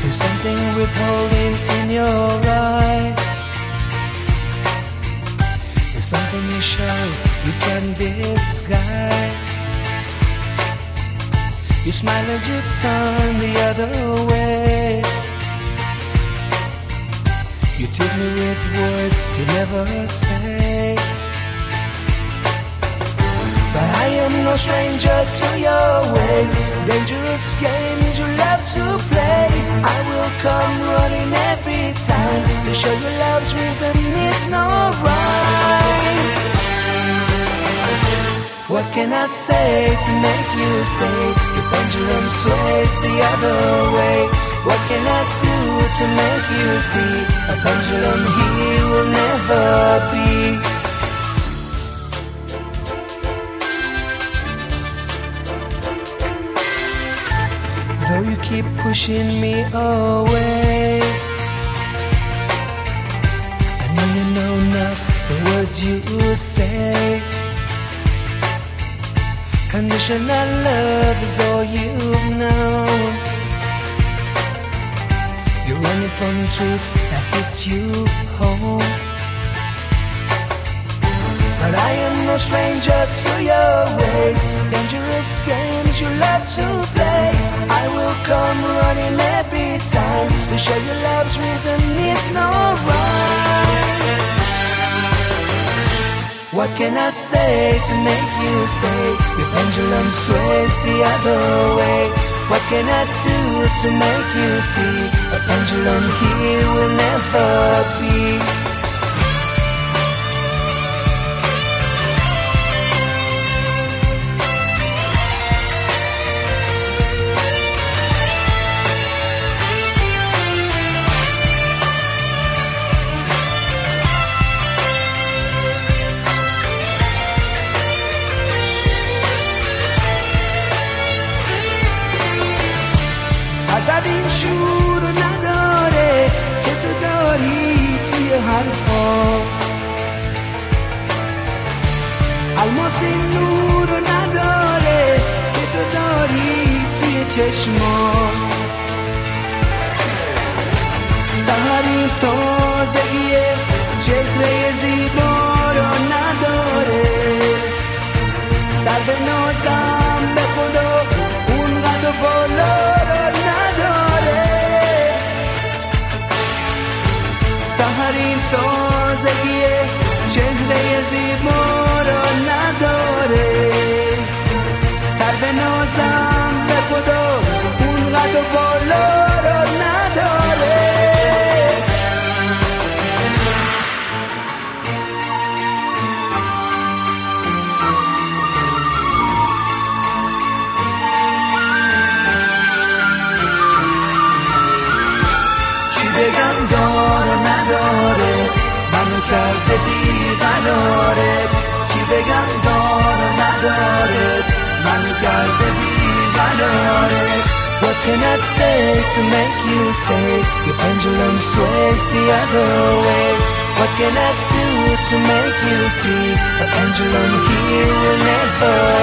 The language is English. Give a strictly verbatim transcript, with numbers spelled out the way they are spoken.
There's something withholding in your eyes. There's something you show you can't disguise. You smile as you turn the other way. You tease me with words you never say. But I am no stranger to your ways. Dangerous games you love to play. I will come running every time to show you love's reason it's no rhyme. What can I say to make you stay? Your pendulum sways the other way. What can I do to make you see? A pendulum here will never be. Though you keep pushing me away, I know you know not the words you say. Conditional love is all you've known. You're running from truth that hits you home. But I am no stranger to your ways. Dangerous games you love to play. I will come running every time to show you love's reason it's no rhyme. What can I say to make you stay? Your pendulum sways the other way. What can I do to make you see? A pendulum here will never be. ازد این شور نداره که تو داری توی حرفا. الماس این نور نداره که تو داری توی چشما. سحر این تازگی چهره زیبا رو نداره. سر به نازم به خدا اون قد و بالا رو نداره. سحر این تازگی چهره زیبا رو نداره. سر به نازم به خدا اون قد و بالا رو نداره. بگم داره نداره منو کرده بیقراره. چی بگم داره نداره منو کرده بیقراره. What can I say to make you stay? Your pendulum sways the other way. What can I do to make you see? A pendulum here will never